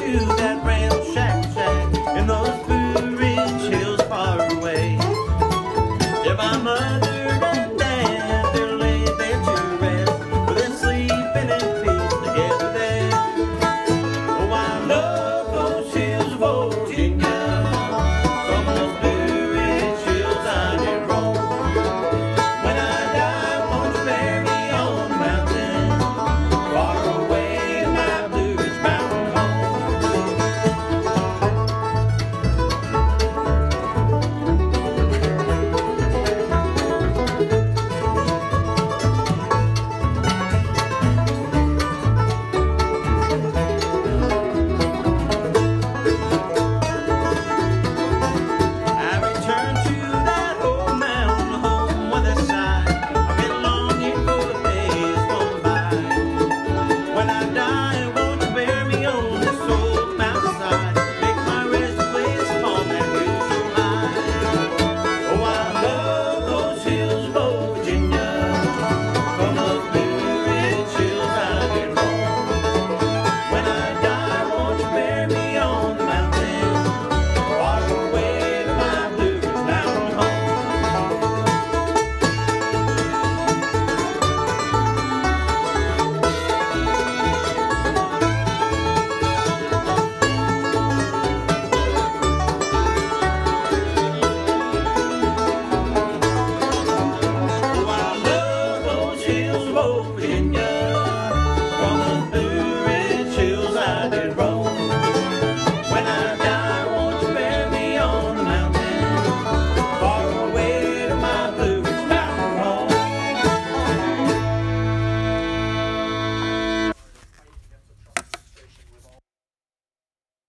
that rail shack in those Blue Ridge hills far away. There my mother and dad, they're laid there to rest, but they're sleeping in peace together there. Oh, I love those hills of old Virginia, from those Blue Ridge hills I did roam. When I die, won't you bury me on the mountain, far away in my Blue Ridge mountain home. I return to that old mountain home with a sigh. I've been longing for the days gone by. When I die, won't you bury me on this old mountainside? Make my resting place upon that hill so high. Oh, I love those hills of old Virginia, from those Blue Ridge hills I did roam. When I die, won't you bury me on